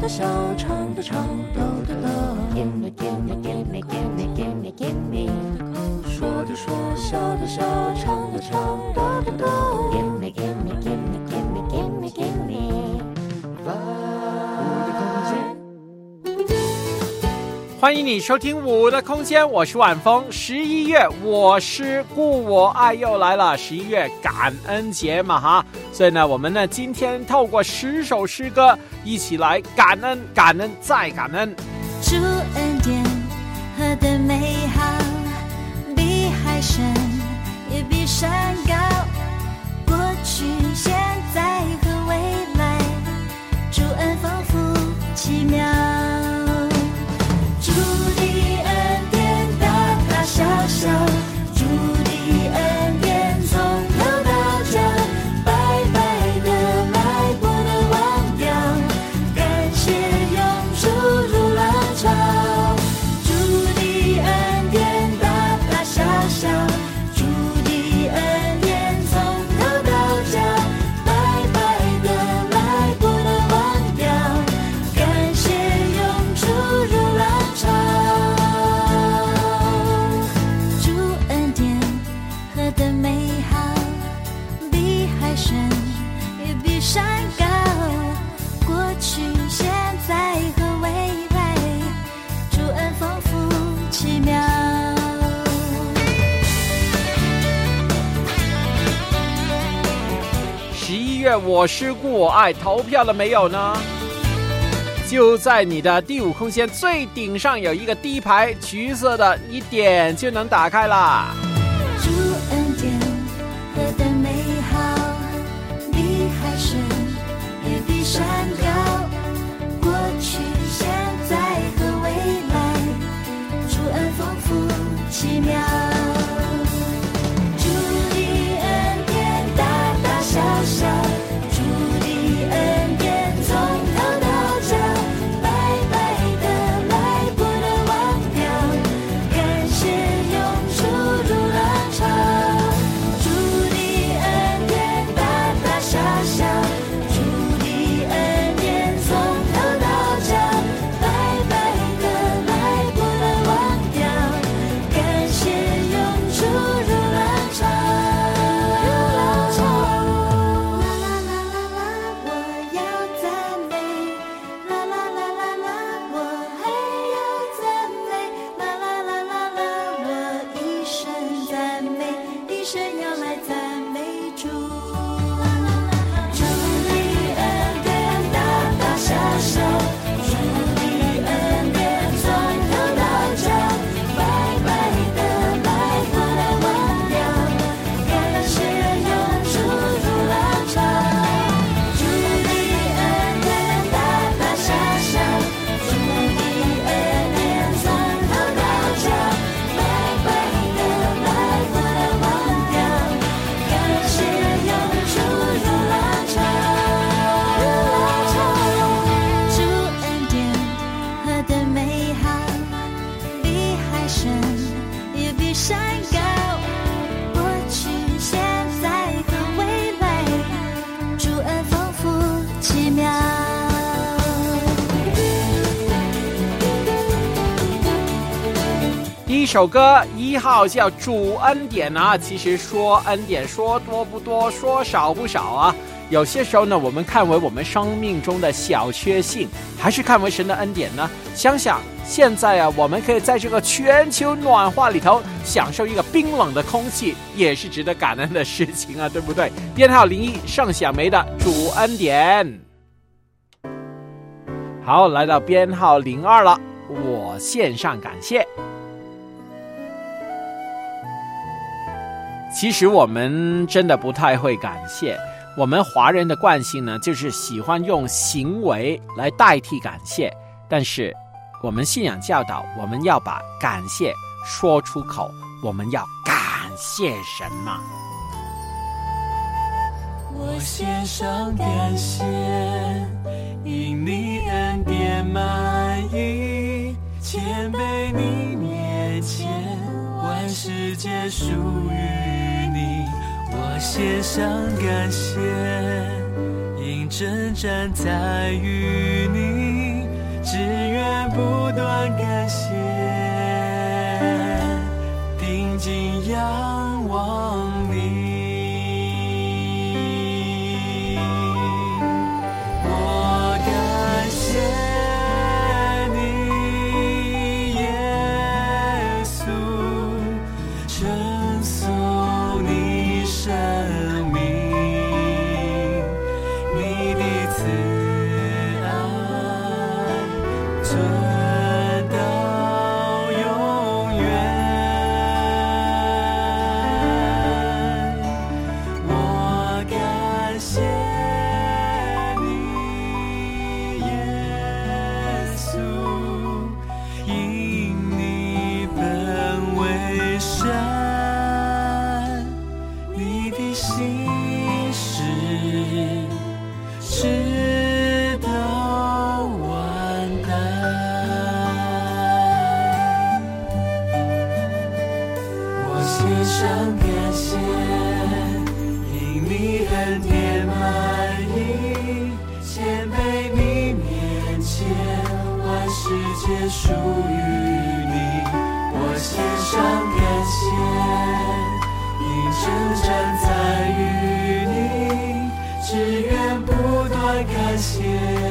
的笑，唱的唱，逗的乐。Gimme, gimme, gimme, gimme, gimme, gimme。说的说，笑的笑，唱的唱，逗的逗。Gimme, gimme, gimme, gimme, gimme, gimme。我的空间。 欢迎你收听我的空间，我是晚风。11月我是故我爱又来了，11月感恩节嘛哈，所以呢，我们呢今天透过10首诗歌，一起来感恩，感恩再感恩。 主恩典何等美好，比海深也比山高，过去现在和未来，主恩丰富奇妙。主的恩典大大小小，主的恩典从头到脚，白白的来不能忘掉，感谢永驻如浪潮。主的恩典大大小小，主的恩典从头到脚，白白的来不能忘掉，感谢永驻如浪潮。主恩典何等美好，比海深也比山高，过去现在和未来，主恩丰富奇妙。 11月我是故我爱，投票了没有呢？就在你的第5空间最顶上有一个第一排橘色的，一点就能打开啦。 主恩典何等美好，比海深也比山高，过去现在和未来，主恩丰富奇妙。主的恩典大大小小，主的恩典从头到脚，白白的来不能忘掉，感谢永驻如浪潮。主的恩典大大小小，主的恩典从头到脚，白白的来不能忘掉，感谢永驻如浪潮。啦啦啦啦啦，我要赞美，啦啦啦啦啦，我还要赞美，啦啦啦啦啦，我一生赞美，一生要来赞美主。主的恩典大大小小，主的恩典从头到脚，白白的来不能忘掉，感谢永驻如浪潮。主的恩典大大小小，主的恩典从头到脚，白白的来不能忘掉，感谢永驻如浪潮。主恩典何等美好，比海深也比山高，过去现在和未来，主恩丰富奇妙。 第一首歌1号叫主恩典啊，其实说恩典说多不多，说少不少啊。有些时候呢，我们看为我们生命中的小确幸，还是看为神的恩典呢？想想现在啊，我们可以在这个全球暖化里头享受一个冰冷的空气，也是值得感恩的事情啊，对不对？编号01，盛小梅的主恩典。好，来到编号02了，我献上感谢。其实我们真的不太会感谢，我们华人的惯性呢，就是喜欢用行为来代替感谢，但是我们信仰教导，我们要把感谢说出口，我们要感谢神嘛。 我献上感谢，因你恩典满溢，谦卑你面前，万世界属于你。我献上感谢，因征战在于你， 只愿不断感谢，定睛仰望你。我感谢你，耶稣，称颂你生命，你的慈爱存到永远。我感谢你，耶稣，因你本为神，你的心事直到万代。我献上感谢，因你恩典满溢，谦卑你面前，万世界属于你。我献上感谢，因征战在于你，只愿不断感谢，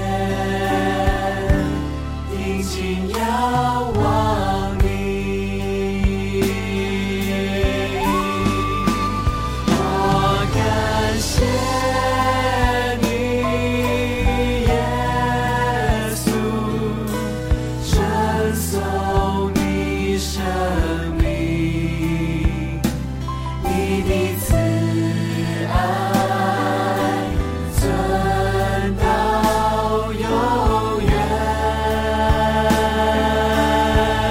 定睛仰望你。我感谢你，耶稣，称颂你生命，你的慈爱存到永远。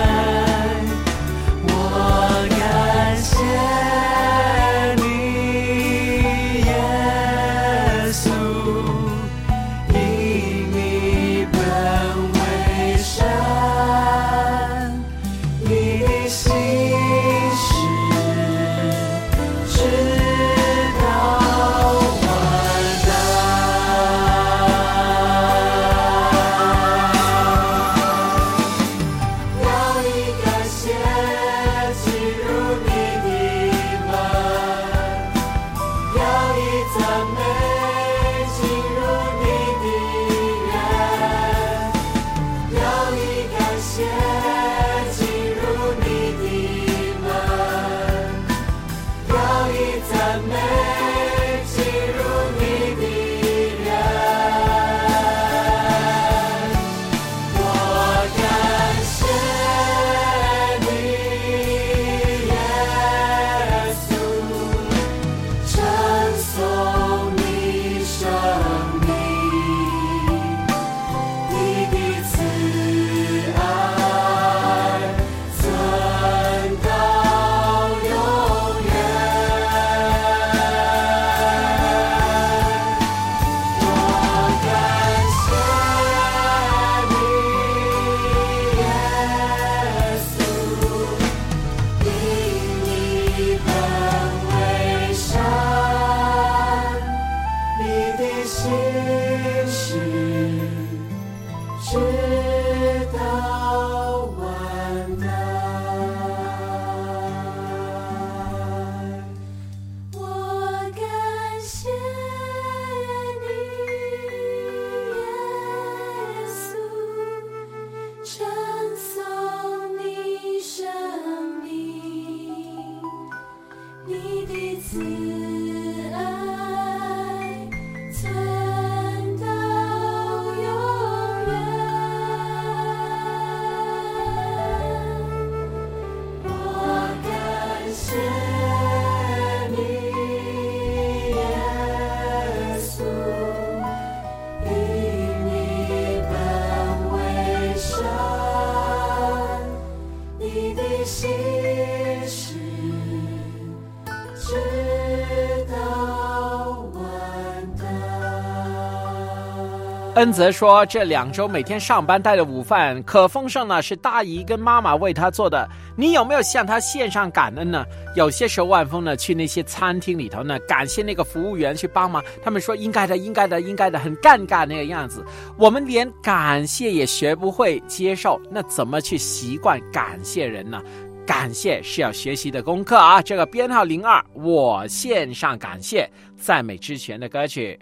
恩泽说，这2周每天上班带的午饭可丰盛呢，是大姨跟妈妈为他做的。你有没有向他献上感恩呢？有些时候万峰呢去那些餐厅里头呢，感谢那个服务员去帮忙，他们说应该的，很尴尬那个样子。我们连感谢也学不会接受，那怎么去习惯感谢人呢？感谢是要学习的功课啊！这个编号02，我献上感谢，赞美之泉的歌曲。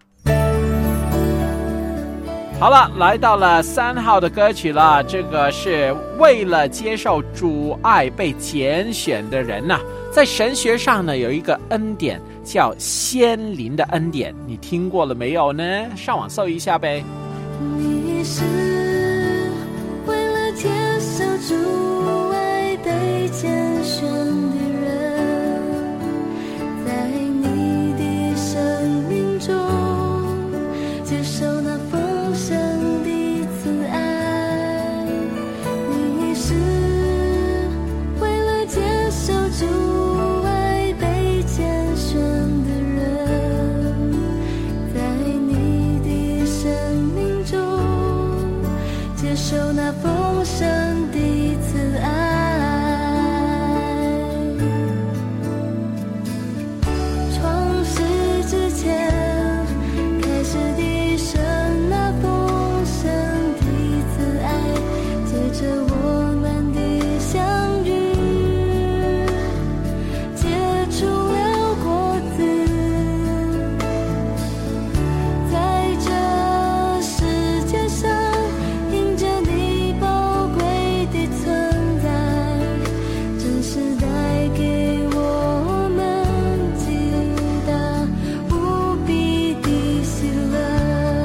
好了，来到了3号的歌曲了，这个是为了接受主爱被拣选的人啊，在神学上呢有一个恩典叫先临的恩典，你听过了没有呢？上网搜一下呗。 你是为了接受主爱被拣选的人，在你的生命中接受那丰盛的慈爱。你是为了接受主爱被拣选的人，在你的生命中接受那丰盛的慈爱。创世之前开始的神那丰盛的慈爱，借着我们的相遇结出了果子，在这世界上因着你宝贵的存在，真是带给我们极大无比的喜乐。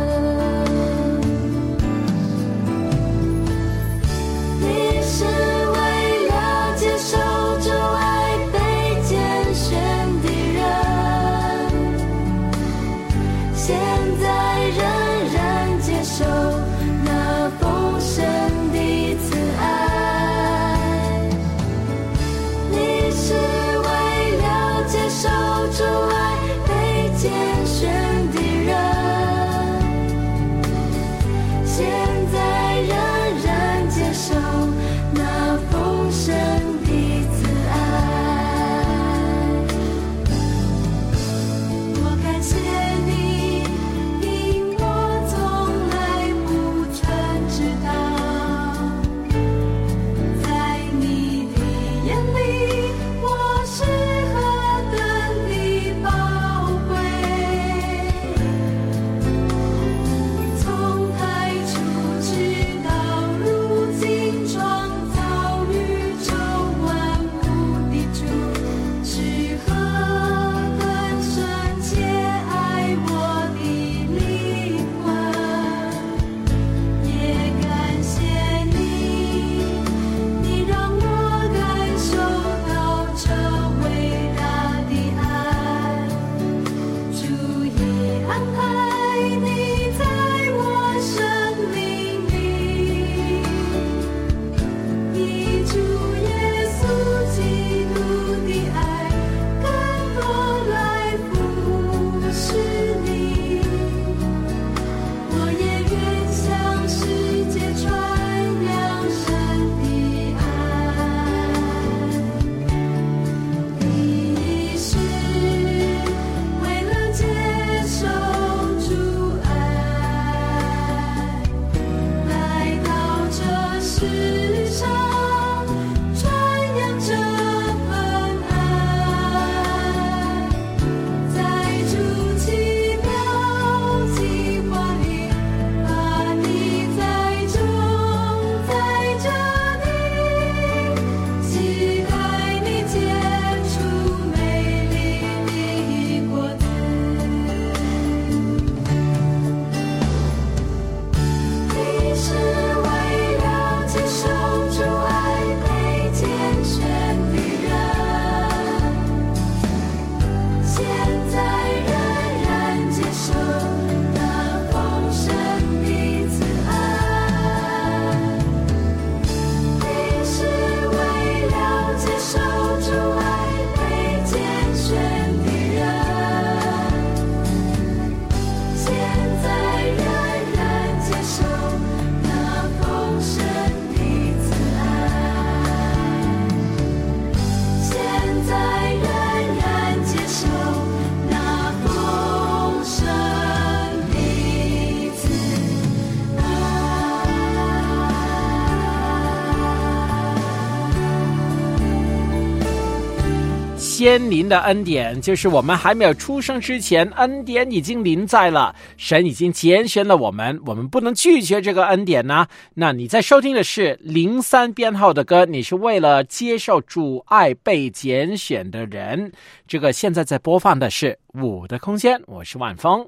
你是为了接受主爱被拣选的人，现在仍然接受那丰盛的慈爱。你是为了接受主爱被拣选的人，现在仍然接受那丰盛的慈爱。我感谢你，因我从来不先临的恩典，就是我们还没有出生之前，恩典已经临在了，神已经拣选了我们不能拒绝这个恩典呢。那你在收听的是03编号的歌，你是为了接受主爱被拣选的人。这个现在在播放的是我的空间，我是万峰。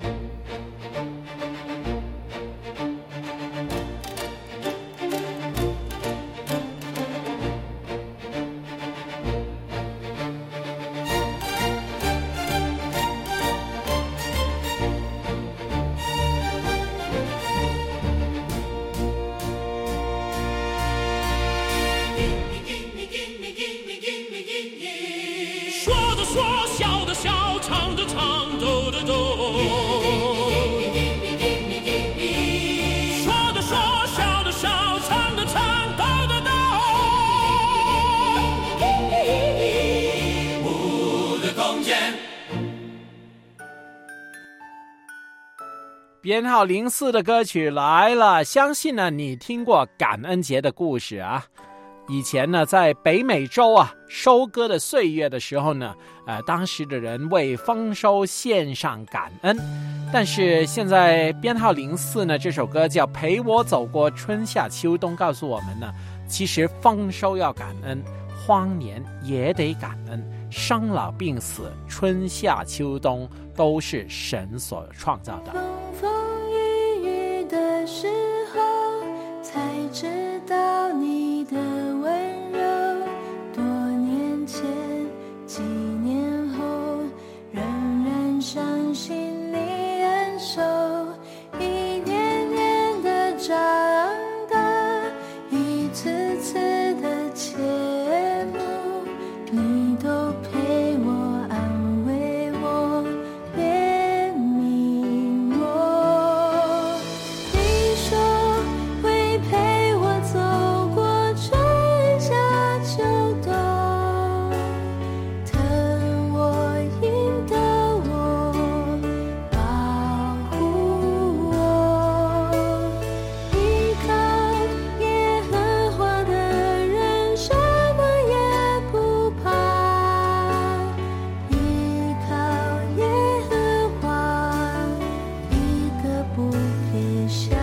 编号04的歌曲来了，相信呢你听过感恩节的故事啊。以前呢，在北美洲啊，收割的岁月的时候呢，当时的人为丰收献上感恩。但是现在编号04呢，这首歌叫《陪我走过春夏秋冬》，告诉我们呢，其实丰收要感恩，荒年也得感恩，生老病死，春夏秋冬都是神所创造的。 风风雨雨的时候，才知道你的温柔。多年前，几年后，仍然相信你恩手，一年年的长大，一次次的切慕，你都陪我安慰我，怜悯我。你说会陪我走过春夏秋冬，疼我引导我，保护我。依靠耶和华的人，什么也不怕。依靠耶和华，一个不撇下。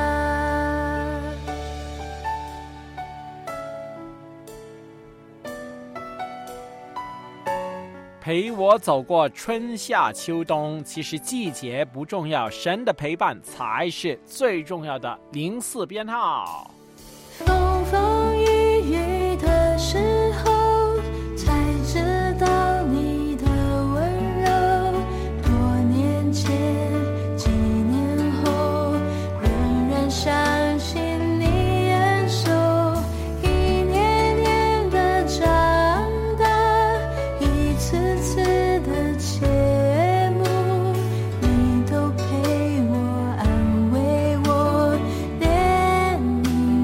陪我走过春夏秋冬，其实季节不重要，神的陪伴才是最重要的。04编号。 风风雨雨的时候，才知道你的温柔。多年前，几年后，仍然相信你恩手，一年年的长大，一次次的切慕，你都陪我安慰我，怜悯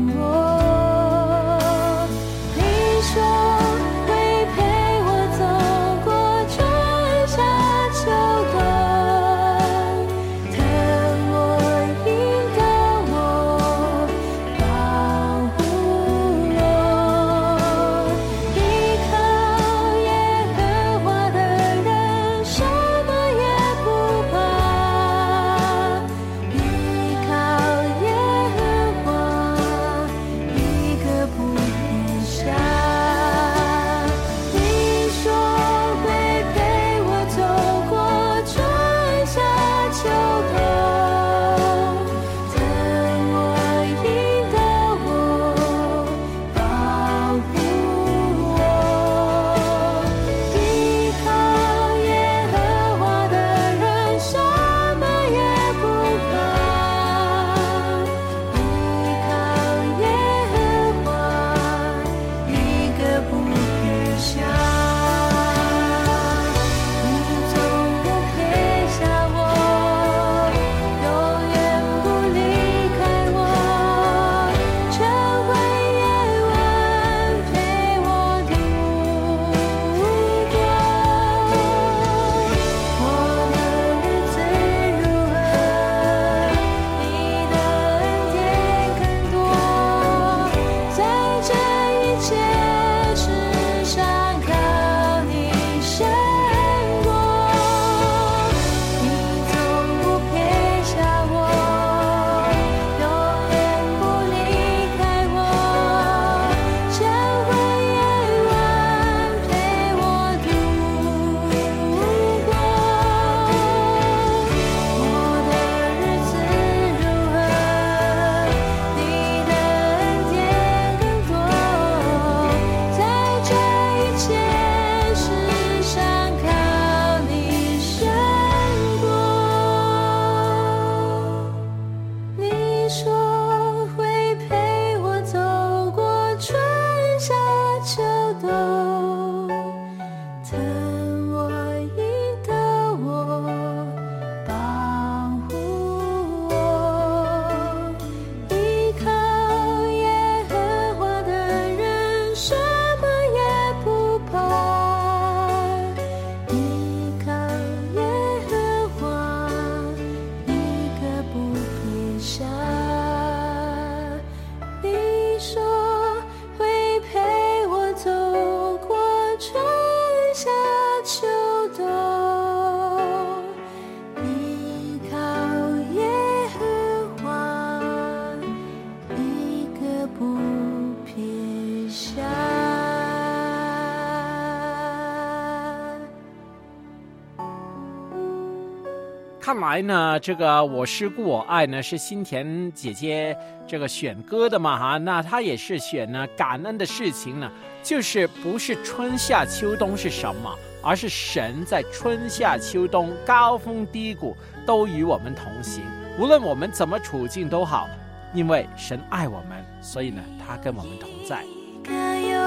看来呢，这个我师故我爱呢是新田姐姐这个选歌的嘛哈，那她也是选呢感恩的事情呢，就是不是春夏秋冬是什么，而是神在春夏秋冬高峰低谷都与我们同行，无论我们怎么处境都好，因为神爱我们，所以呢他跟我们同在。 一个忧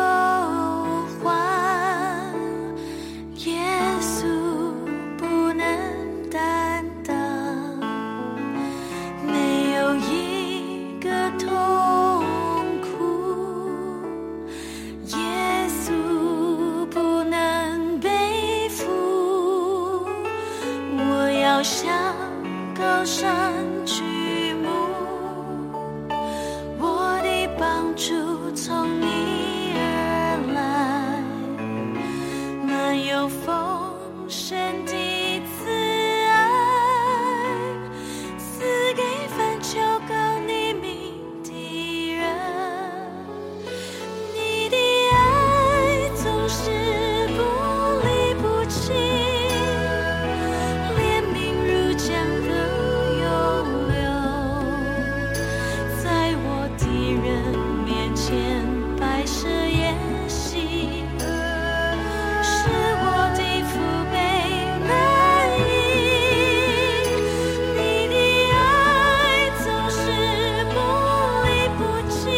患，耶稣不能担当，没有一个痛苦，耶稣不能背负。我要向高山举目，我的帮助从你而来，那有丰盛的慈爱，赐给凡求告你名的人。你的爱总是不离不弃，怜悯如江河涌流，在我敌人面前摆设筵席，使我的福杯满溢。你的爱总是不离不弃，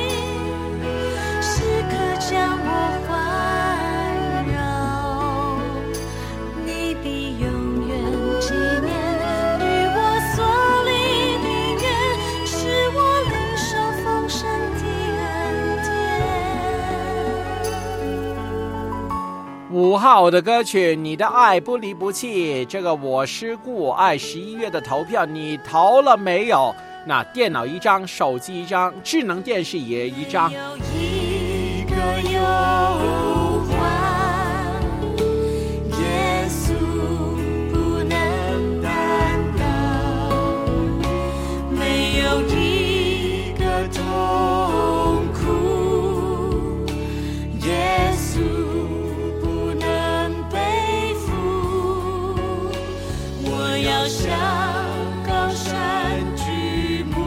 时刻将我环绕。你必永远纪念与我所立的约，使我领受丰盛的恩典。 5号的歌曲你的爱不离不弃，这个我师故我爱11月的投票你投了没有？那电脑1张，手机1张，智能电视也1张。 有一个忧患，耶稣不能担当，没有一个痛苦，耶稣不能背负。我要向高山举目，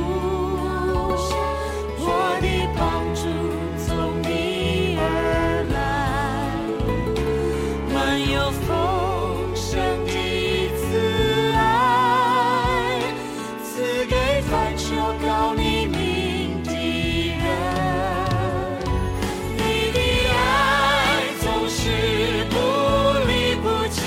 我的帮助从你而来，满有丰盛的慈爱，赐给凡求告你名的人。你的爱总是不离不弃，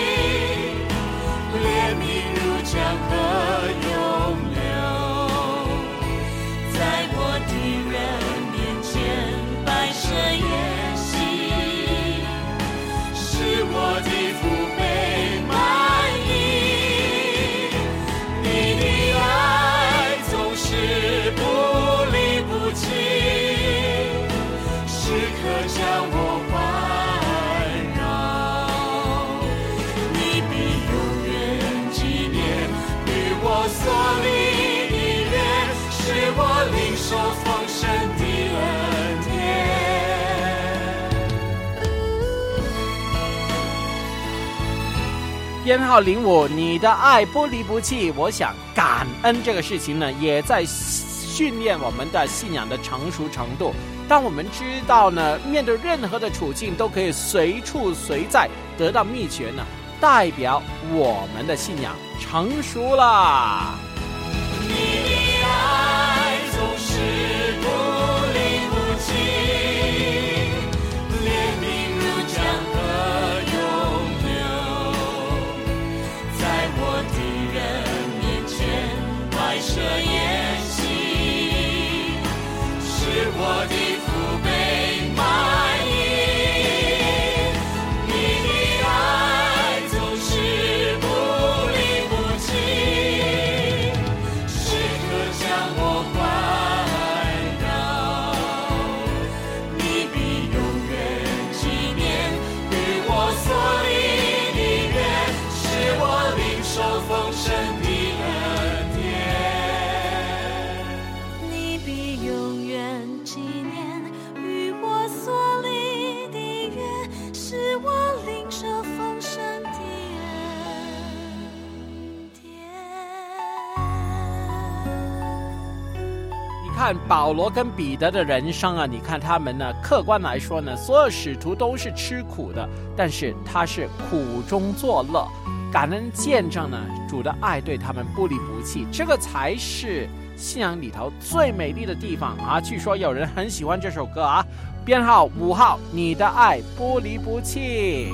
怜悯如江河涌流，在我敌人面前摆设筵席，使我的福杯满溢。你的爱总是不离不弃，时刻将我环绕。你必永远纪念与我所立的约，使我领受丰盛的恩典。 编号05你的爱不离不弃，我想感恩这个事情呢也在训练我们的信仰的成熟程度。当我们知道呢面对任何的处境都可以随处随在得到秘诀呢，代表我们的信仰成熟了。 你的爱总是不离不弃，怜悯如江河涌流，在我敌人面前摆设筵席，使我的福杯满溢。你的爱总是不离不弃， 看保罗跟彼得的人生啊，你看他们呢，客观来说呢，所有使徒都是吃苦的，但是他是苦中作乐，感恩见证呢主的爱对他们不离不弃，这个才是信仰里头最美丽的地方啊！据说有人很喜欢这首歌啊，编号5号，你的爱不离不弃。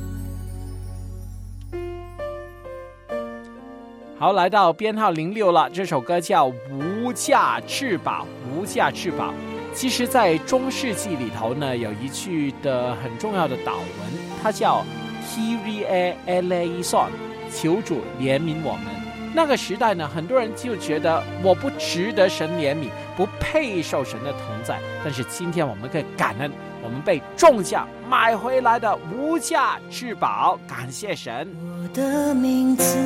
好，来到编号06了，这首歌叫无价至宝，无价至宝。其实在中世纪里头呢，有一句的很重要的祷文，它叫 Kyrie eleison， 求主怜悯我们。那个时代呢，很多人就觉得我不值得神怜悯，不配受神的同在，但是今天我们可以感恩，我们被重价买回来的无价至宝，感谢神。 我的名字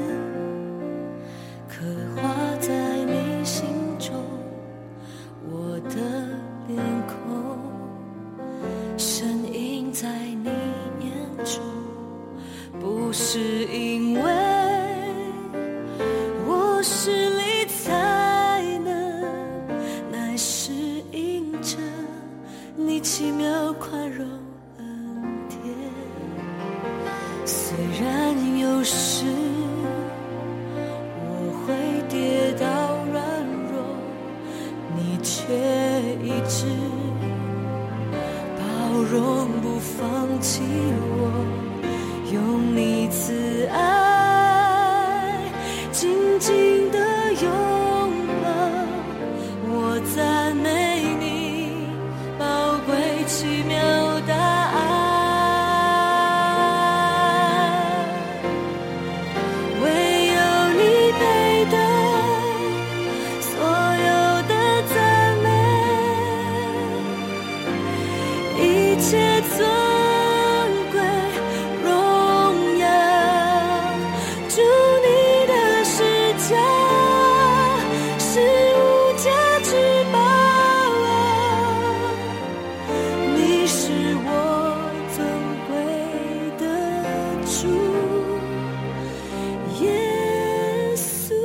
刻画在你心中，我的脸孔深印在你眼中，不是因为我实力才能，乃是因着你奇妙宽容恩典。虽然有时我会跌倒软弱，你却一直包容不放弃我，用你慈爱紧紧地拥抱我，赞美你宝贵奇妙的爱。唯有你配得所有的赞美，一切尊贵荣耀，主你的施加是无价之宝啊，你是我尊贵的主耶稣。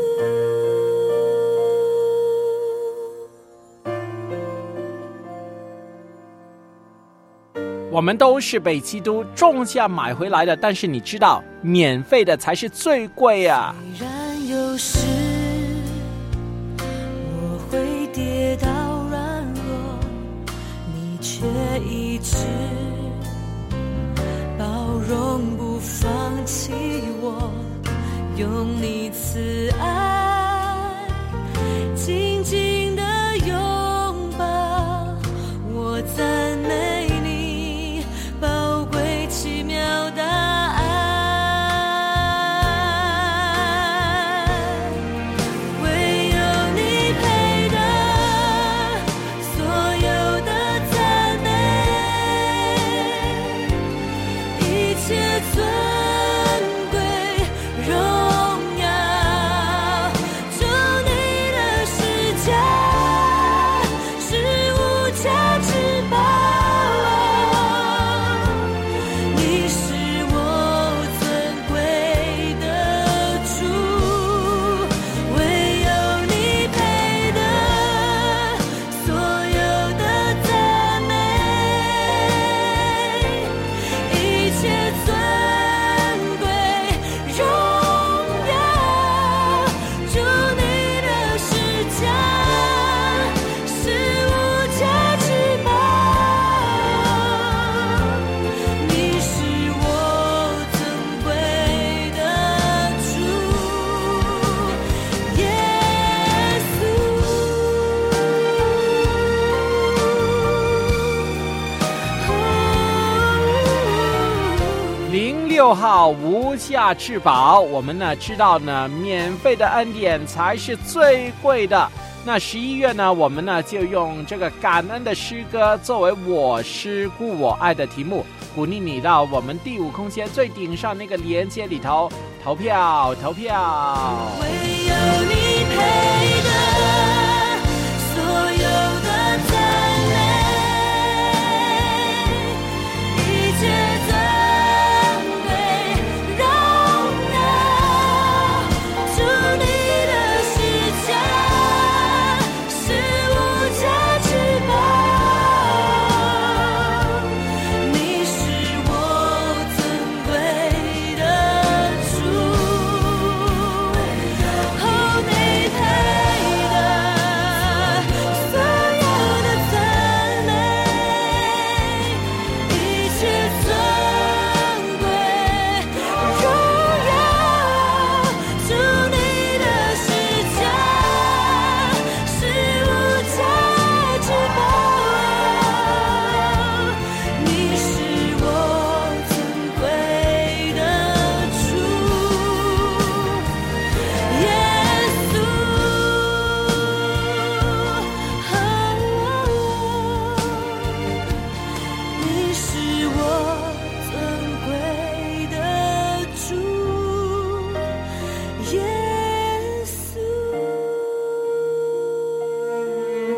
我们都是被基督重价买回来的，但是你知道，免费的才是最贵啊！ 虽然有时我会跌倒软弱，你却一直包容不放弃我，用你慈爱紧紧地拥抱我，赞美你宝贵奇妙的爱。唯有你配得所有的赞美，一切尊贵荣耀，主你的施加是无价之宝啊，你是我尊贵的主，唯有你配得所有的赞美，一切尊贵荣耀，主你的施加是无价之宝，你是我尊贵的主耶 06号无价至宝，我们呢知道呢，免费的恩典才是最贵的。那11月呢，我们呢就用这个感恩的诗歌作为我师故我爱的题目，鼓励你到我们第5空间最顶上那个连接里头投票。 唯有你配得所有的赞美，一切尊贵荣耀，主你的施加是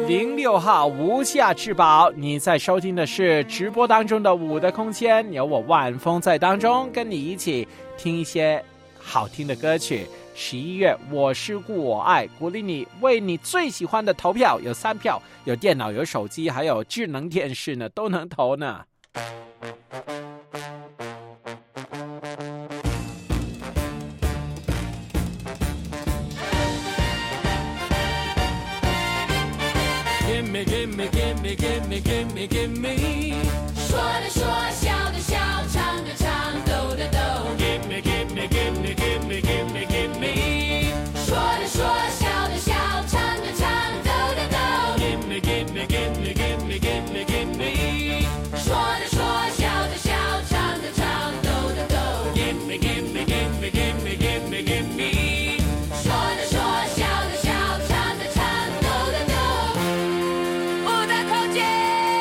06号无价之宝。你在收听的是直播当中的我的空间，有我万峰在当中跟你一起听一些好听的歌曲。11月我是故我爱，鼓励你为你最喜欢的投票，有3票，有电脑有手机还有智能电视呢，都能投呢。 Gimme, gimme, gimme, gimme, gimme, gimme. 说的说，笑的笑，唱的唱，抖的抖。 Gimme, gimme, gimme, gimme, gimme, gimme. 说的说，笑的笑，唱的唱，抖的抖。 Gimme, gimme, gimme, gimme, gimme, gimme. 说的说，笑的笑，唱的唱，抖的抖。 Gimme, gimme, gimme, gimme, gimme, gimme. 说的说，笑的笑，唱的唱，抖的抖。我的空间。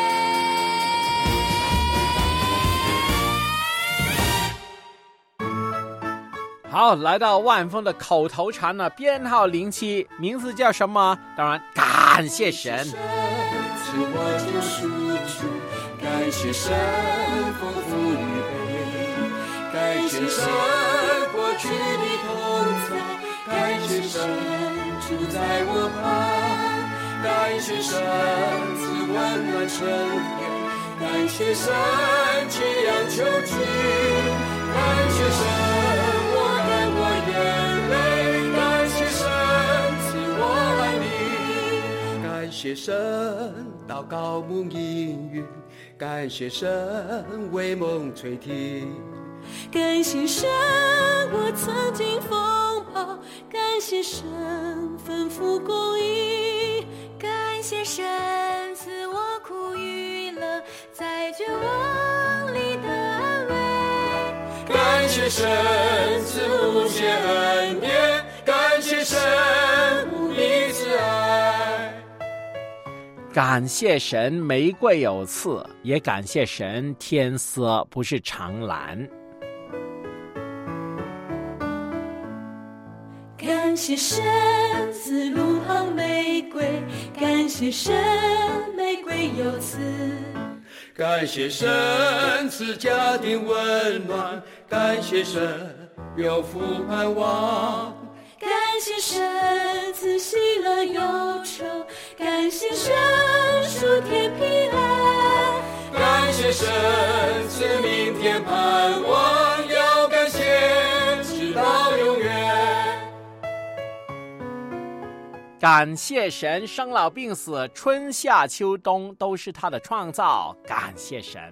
好，来到万峰的口头禅呢，编号07，名字叫什么？当然感谢神。 赐我救赎主，感谢神丰富预备，感谢神过去的同在，感谢神住在我旁，感谢神赐温暖春天，感谢神弃养秋季，感谢神我跟我眼泪，感谢神赐我爱你，感谢神祷告蒙应允，感谢神为梦垂听， 感谢神，我曾经风暴；感谢神，吩咐公义；感谢神，赐我苦与乐，在绝望里的安慰。 感谢神赐无限恩典，感谢神无比慈爱。 感谢神玫瑰有刺，也感谢神天色不是长蓝。 感谢神赐路旁玫瑰，感谢神玫瑰有刺。 感谢神赐家庭温暖，感谢神有福盼望， 感谢神赐喜乐忧愁，感谢神属天平安， 感谢神赐明天盼望，要感谢直到永远。 感谢神生老病死，春夏秋冬都是他的创造，感谢神。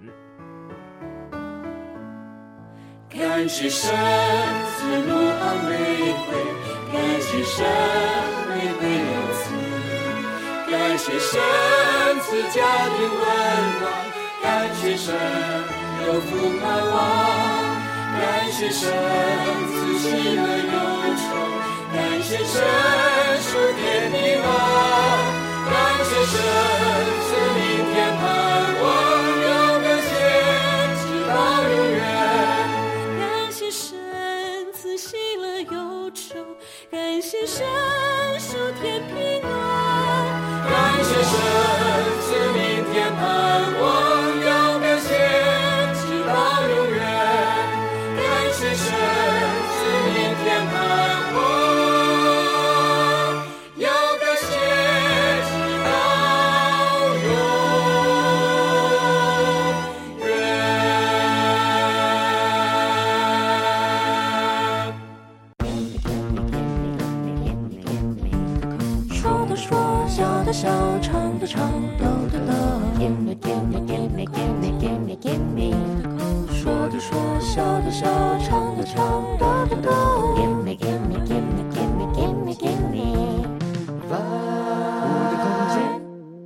感谢神赐路旁玫瑰，感谢神玫瑰有刺，感谢神赐家庭温暖，感谢神有福盼望，感谢神赐喜乐忧愁，感谢神属天的爱，感谢神赐明天盼望，要感谢直到永远。 感谢神赐喜乐忧愁，感谢神属天平安， 感谢神赐明天盼望，要感谢直到永远。感谢神赐明天盼望，要感谢直到永远。 说的说，笑的笑，唱的唱，抖的抖。Gimme, gimme, gimme, gimme, gimme, gimme. 说的说，笑的笑，唱的唱，抖的抖。Gimme, gimme, gimme, gimme, gimme, gimme. 我的空间。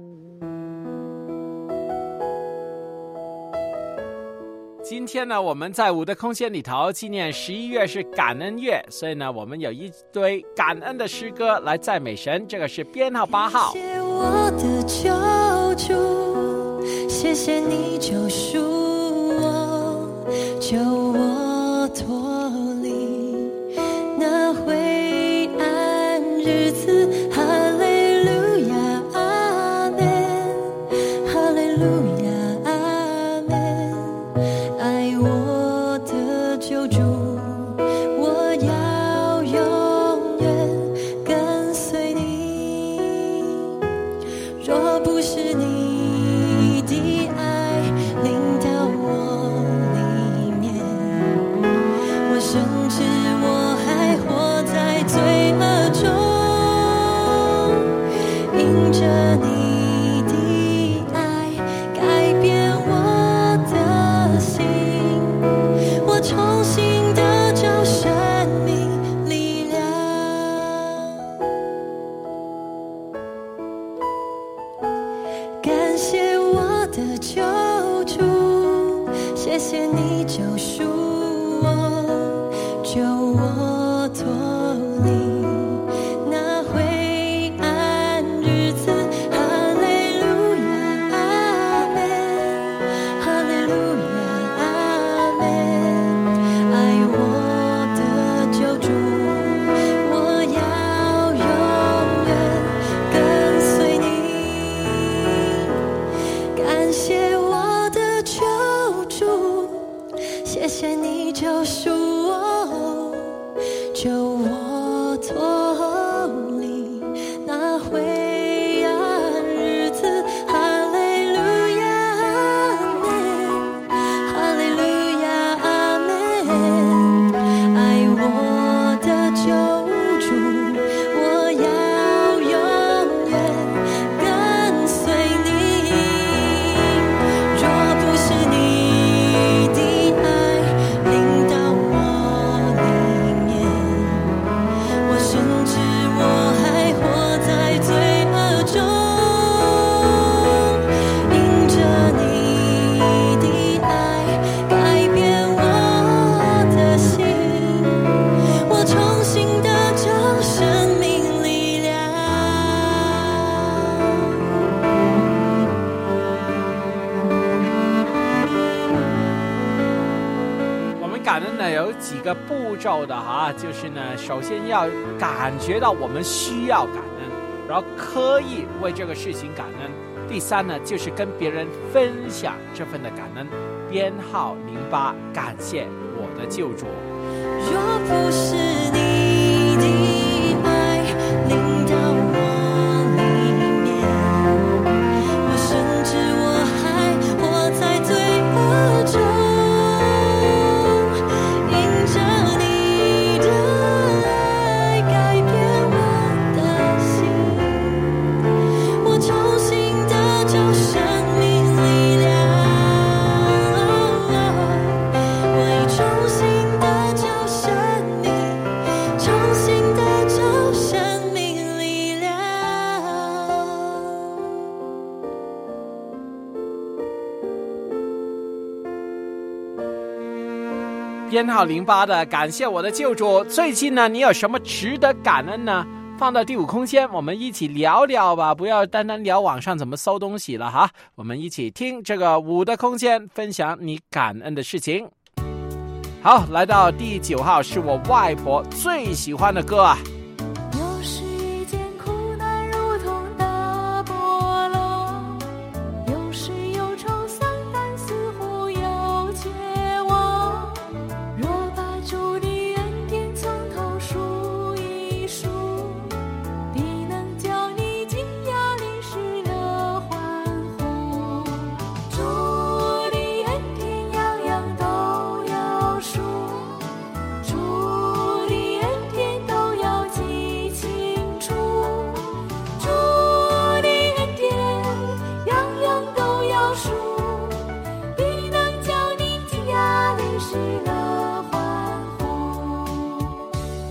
今天呢，我们在我的空间里头纪念11月是感恩月，所以呢，我们有一堆感恩的诗歌来赞美神。这个是编号8号。 谢谢我的救主，谢谢你救赎我，救我脱离那灰暗日子。哈利路亚，阿几个步骤的就是呢，首先要感觉到我们需要感恩，然后刻意为这个事情感恩。第三呢，就是跟别人分享这份的感恩。编号08，感谢我的救主。 若不是你的爱临到我里面，我甚至我还活在罪恶中，因着你的爱改变我的心，我重新得着生命力量，我已重新得着生命，重新得着生命力量。 编号08的感谢我的救主。最近呢，你有什么值得感恩呢？放到第五空间，我们一起聊聊吧，不要单单聊网上怎么搜东西了哈。我们一起听这个5的空间，分享你感恩的事情。好，来到第9号，是我外婆最喜欢的歌啊。 有时遇见苦难如同大波浪，有时忧愁相伴似乎有绝望。若把主的恩典从头数一数，必能叫你惊讶淋湿了欢呼。主的恩典样样都要数，主的恩典都要记清楚，主的恩典样样都要数，必能叫你惊讶淋湿了欢呼。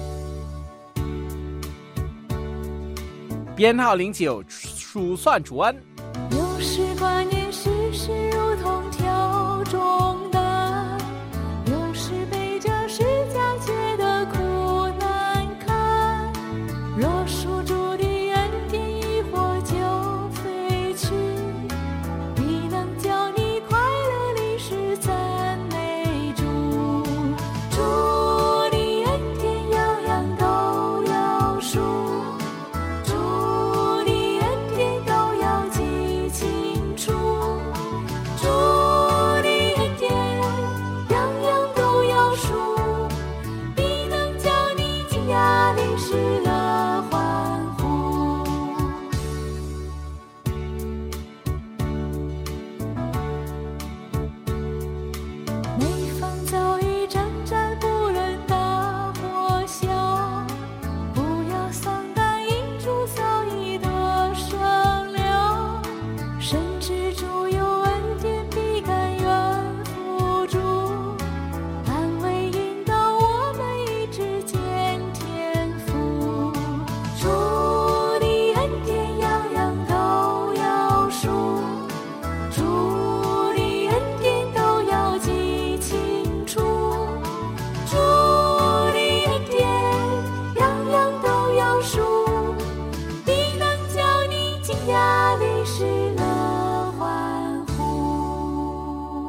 编号09，数算主恩。 有时观念世事如同挑重担，有时背着十架觉得苦难堪。若属主的恩典一火就飞去，必能叫你快乐地是赞美主。主的恩典样样都要数，主的恩典都要记清楚，主的恩典样样都要数，必能叫你惊讶淋湿了欢呼。每方遭遇征战，不论大或小，不要丧胆，因主早已得胜了。深知主有恩典，必甘愿付诸，安慰引导我们一直见天父。主的恩典样样都要数，主的恩典都要记清楚，主的恩典样样都要数，必能叫你惊讶淋湿了欢呼。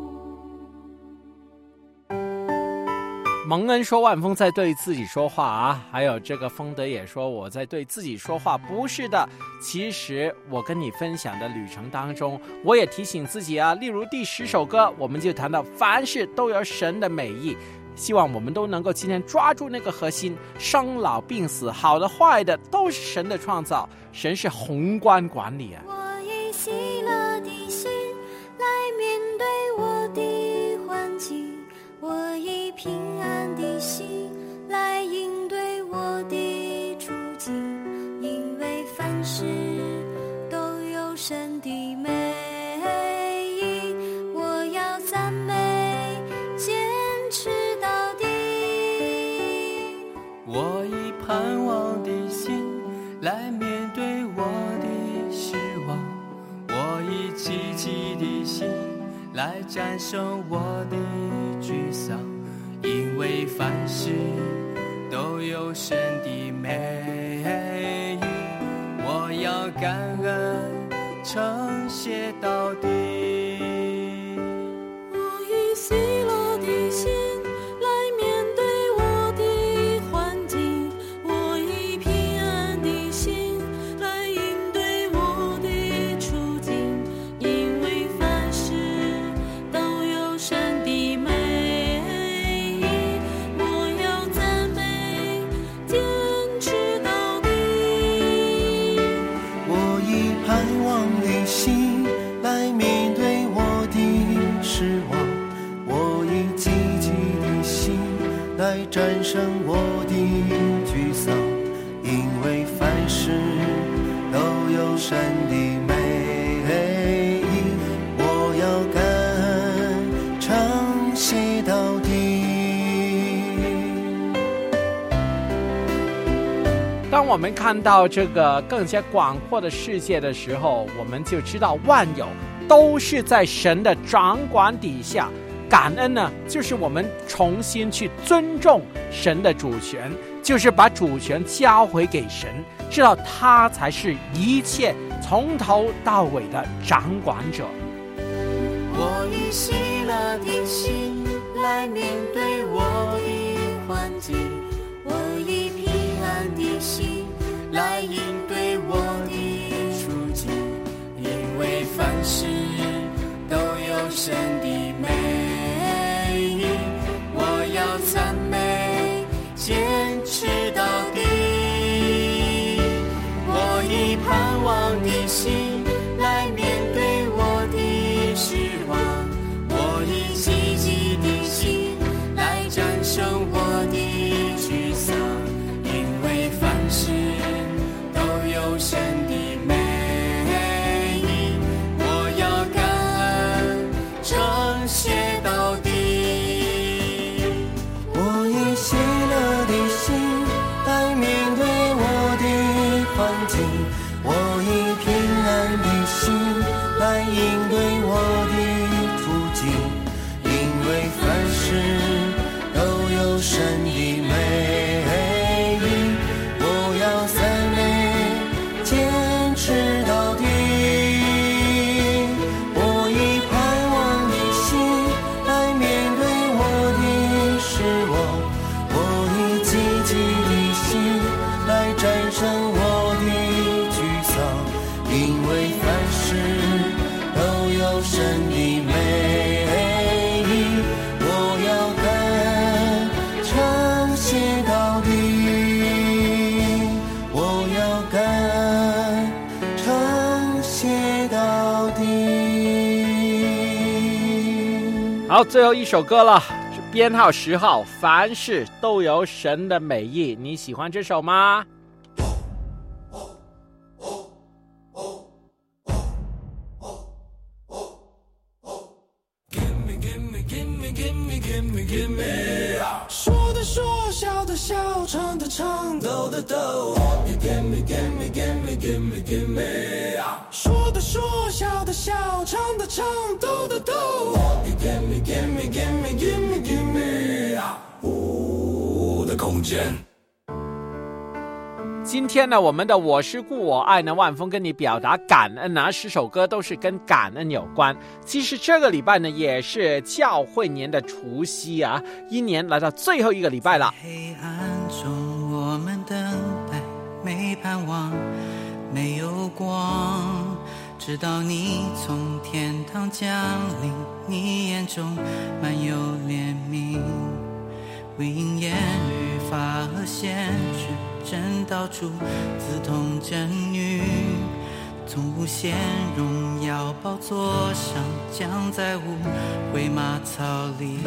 蒙恩说万峰在对自己说话啊，还有这个丰德也说我在对自己说话，不是的。其实我跟你分享的旅程当中，我也提醒自己啊，例如第10首歌，我们就谈到凡事都有神的美意。希望我们都能够今天抓住那个核心，生老病死，好的坏的都是神的创造，神是宏观管理啊。 我以喜乐的心来面对我的环境，我以平安的心来应对我的处境，因为凡事都有神的美意，我要赞美，坚持到底。 我以盼望的心来面对我的失望，我以积极的心来战胜我的沮丧，因为凡事都有神的美意，我要感恩称谢到底。 我以喜乐的心来面当我们看到这个更加广阔的世界的时候，我们就知道万有都是在神的掌管底下。感恩呢，就是我们重新去尊重神的主权，就是把主权交回给神，知道他才是一切从头到尾的掌管者。 我以喜乐的心来面对我的环境，我以平安的心来应对我的处境，因为凡事都有神的美意，我要赞美，坚持到底。我以盼望的心来面对我的失望，我以积极的心来战胜我的沮丧，因为凡事都有神的美意，我要感恩称谢到底。我以喜乐的心来面对我的环境，我以平安的心来应对我的处境，因为凡事都有神的美意，我要赞美，坚持到底。我以盼望的心来面对我的失望，我以积极的心来战胜我的沮丧，因为凡事都有神的美意，我要感恩称谢到底，我要感恩称谢到底。 好，最后一首歌了，是编号10号，凡事都有神的美意。你喜欢这首吗？ 说的说，笑的笑，唱的唱，抖的抖。Give me, give me, give me, give me, give me。说的说，笑的笑，唱的唱，抖的抖。Give me, give me, give me, give me, give me。我的空间。 今天呢，我们的我是故我爱呢万峰跟你表达感恩啊，10首歌都是跟感恩有关。其实这个礼拜呢，也是教会年的除夕啊，一年来到最后一个礼拜了。 黑暗中我们等待，没盼望，没有光，直到你从天堂降临，你眼中满有怜悯，为因言语法和先知真道出自同真语，从无限荣耀宝座上将在无悔马槽里。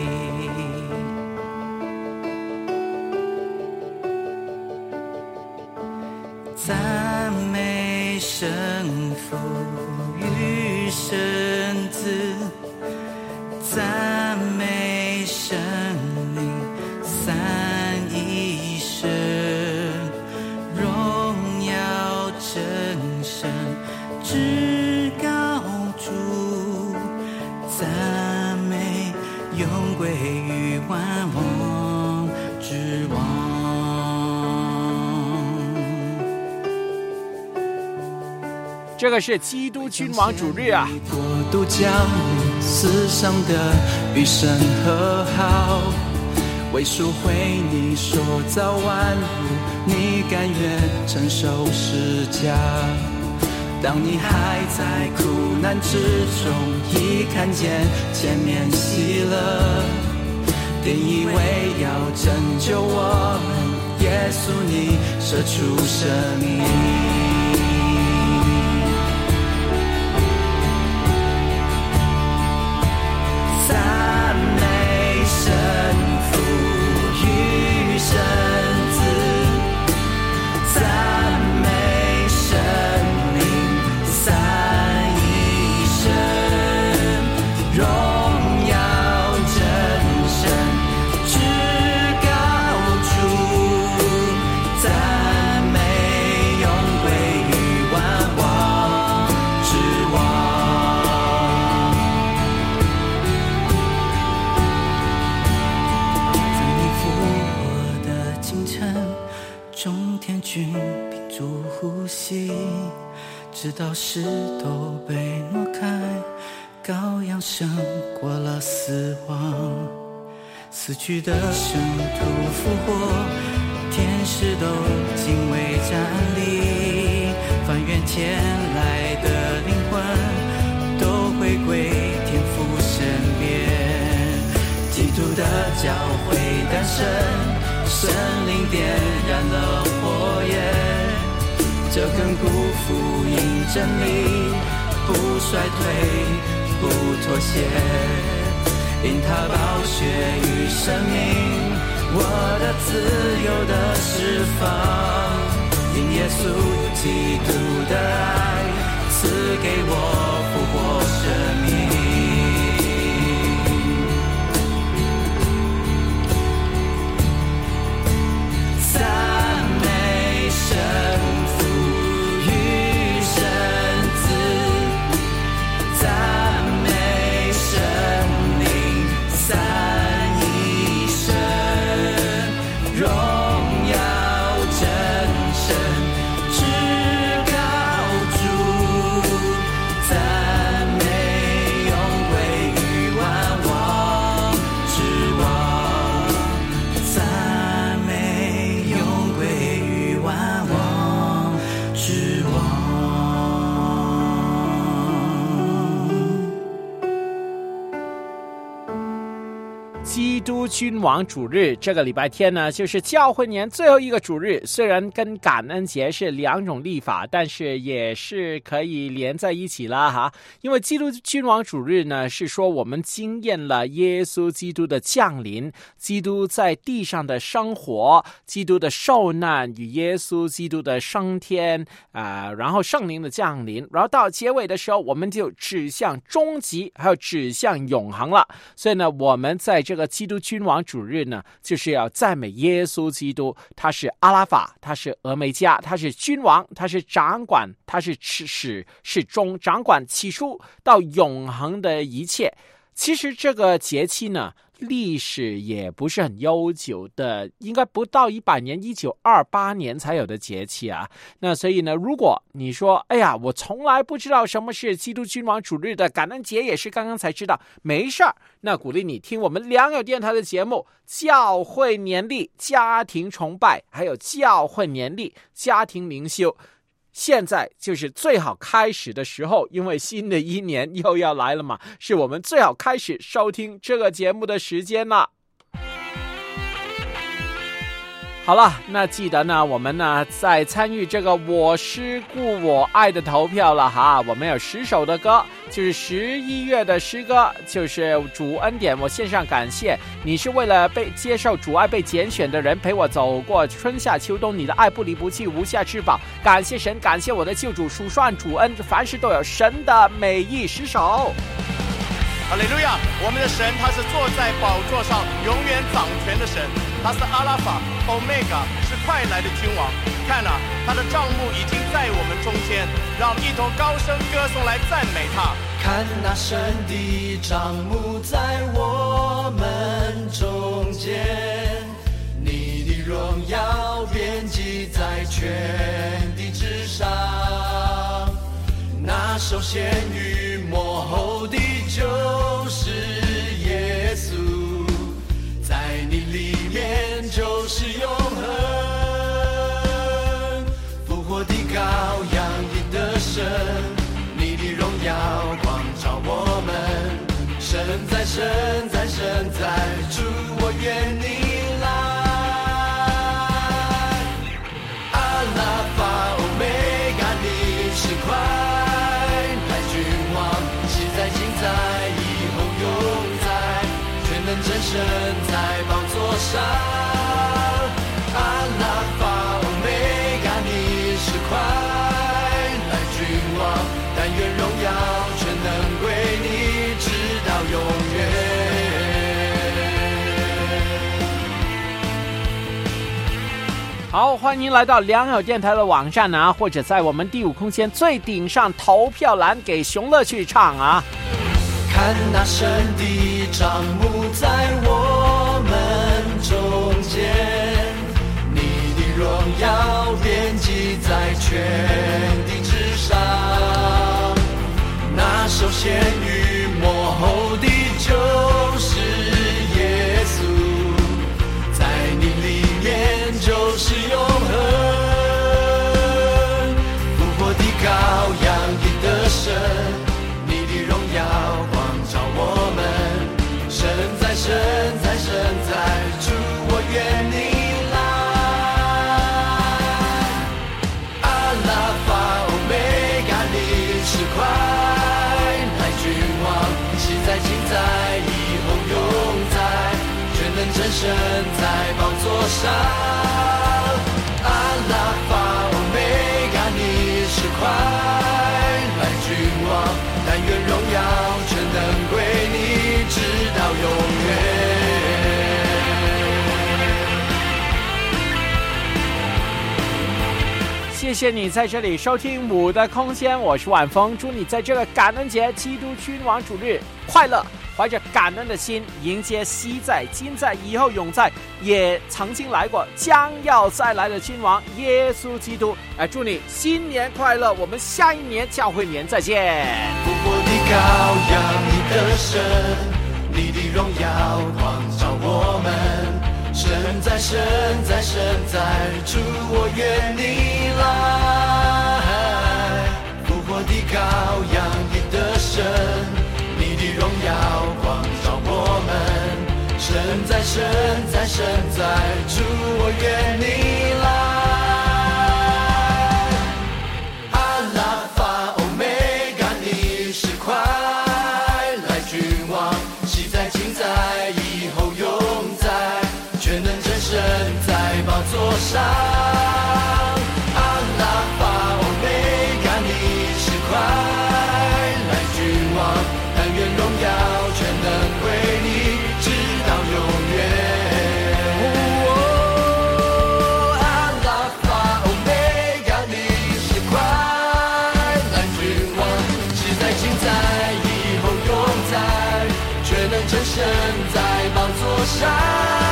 赞美神父与神子，赞美神灵三一神，荣耀真神至高主，赞美永归于万王之王。 这个是基督君王主日啊， 国度降临，世上的与神和好，为赎回你所造万物，你甘愿承受十架。当你还在苦难之中，已看见前面喜乐，定义为要拯救我们，耶稣你舍出生命。赞美神父与神子，赞美神灵三一神，荣耀真神至高主，赞中天君屏住呼吸，直到石头被挪开，羔羊胜过了死亡，死去的圣徒复活，天使都敬畏站立，翻越前来的灵魂都回归天父身边，基督的教会诞生，神灵点燃了火焰，这亘古福音真理不衰退不妥协，因他宝血与生命，我的自由的释放，因耶稣基督的爱赐给我复活生命。赞美神父与神子，赞美神灵三一神，荣耀真神至高主，赞美永归于万王之王，赞美永归于万王之王。 基督君王主日，这个礼拜天呢，就是教会年最后一个主日。虽然跟感恩节是两种历法，但是也是可以连在一起了哈。因为基督君王主日呢，是说我们经验了耶稣基督的降临，基督在地上的生活，基督的受难与耶稣基督的升天然后圣灵的降临，然后到结尾的时候，我们就指向终极，还有指向永恒了。所以呢，我们在这个基督君王主日呢，就是要赞美耶稣基督，他是阿拉法，他是俄梅加，他是君王，他是掌管，他是始是终，掌管起初到永恒的一切。其实这个节期呢，历史也不是很悠久的，应该不到100年，1928年才有的节气啊。那所以呢，如果你说哎呀，我从来不知道什么是基督君王主日的，感恩节也是刚刚才知道，没事儿，那鼓励你听我们良友电台的节目，教会年历家庭崇拜，还有教会年历家庭灵修。现在就是最好开始的时候，因为新的一年又要来了嘛，是我们最好开始收听这个节目的时间了。好了，那记得呢，我们呢在参与这个我师故我爱的投票了哈。我们有10首的歌，就是11月的诗歌，就是主恩典。我献上感谢，你是为了被接受主爱被拣选的人，陪我走过春夏秋冬，你的爱不离不弃，无暇之宝。感谢神，感谢我的救主，数算主恩，凡事都有神的美意。10首。 哈利路亚！我们的神他是坐在宝座上永远掌权的神，他是阿拉法、欧米伽，是快来的君王。看啊，他的帐幕已经在我们中间，让我们一同高声歌颂来赞美他。 看那神的帐幕在我们中间，你的荣耀遍及在全地之上，那首先于末后的就是耶稣，在你里面就是永恒，复活的羔羊赢得胜，你的荣耀光照我们，神在神在神在，主我愿你来，阿拉法欧梅伽你是快来君王，昔在今在以后永在，全能真神在宝座上，阿拉法欧梅伽你是快来君王，但愿荣耀全能归你直到永远。 好，欢迎来到良友电台的网站啊，或者在我们第5空间最顶上投票栏给熊乐去唱啊。 看那神的帐幕在我们中间，你的荣耀全地之上。那首先于末后的就是耶稣，在你里面就是永恒。复活的羔羊已得胜，你的荣耀光照我们。神在，神在，神在，主我愿你来。阿拉法欧梅嘎，你是快来君王，昔在今在以后永在，全能真神在宝座上。阿拉法欧梅嘎，你是快来君王，但愿荣耀全能归你，直到永远。 谢谢你在这里收听我的空间，我是晚风，祝你在这个感恩节基督君王主日快乐，怀着感恩的心迎接昔在今在以后永在也曾经来过将要再来的君王耶稣基督。祝你新年快乐，我们下一年教会年再见。 复活的羔羊你得胜，你的荣耀光照我们。神在，神在，神在，主我愿你来。复活的羔羊你得胜，你的荣耀光照我们。神在，神在，神在，主我愿你来。阿拉法欧梅嘎，你是快来君王，昔在今在以后永在，全能真神在宝座上。阿拉法欧梅嘎，你是快来君王，但愿荣耀全能归你，直到永远。阿拉法欧梅嘎，你是快来君王，昔在今在以后永在，全能真神在宝座上。